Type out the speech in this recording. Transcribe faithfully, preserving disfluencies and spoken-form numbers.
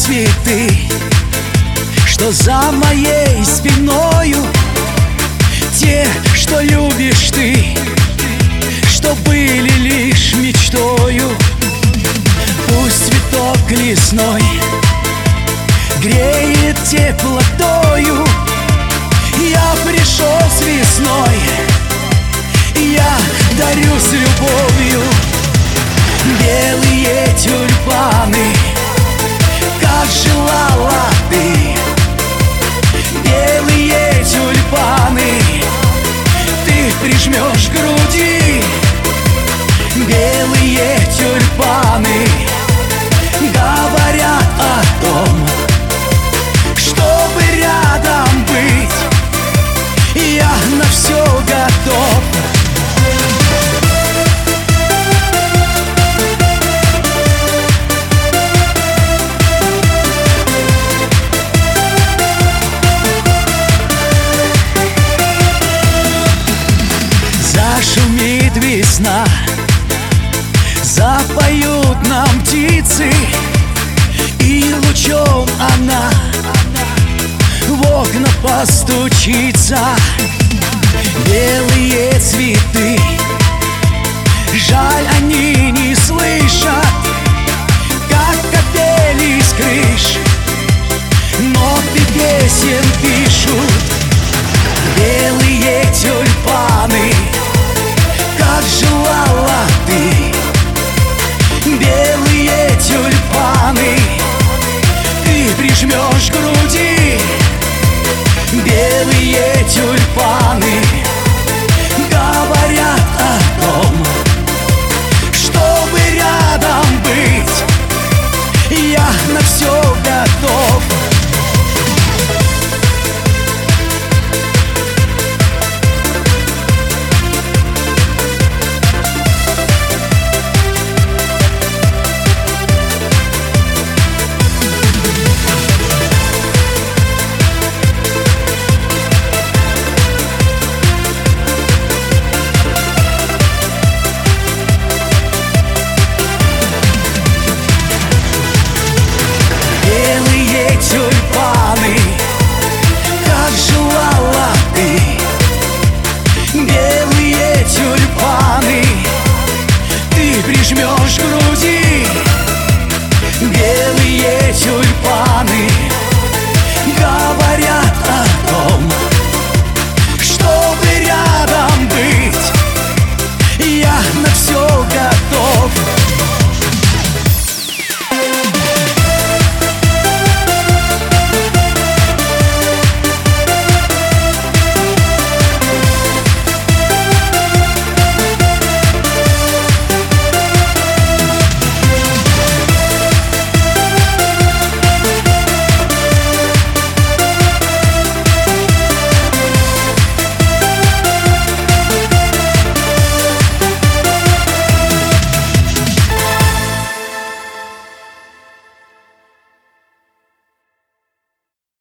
цветы, что за моей спиною, те, что любишь ты, что были лишь мечтою. Пусть цветок лесной греет теплотою. Я пришел с весной, я дарю с любовью белые тюльпаны, как желала ты. Белые тюльпаны ты прижмешь к груди. Белые тюльпаны говорят о том, чтобы рядом быть, я на все готов. Зашумит весна, запоют нам птицы, и лучом она в окна постучится. Белые цветы, жаль, они не слышат, как капели с крыш, ноты песен пишут.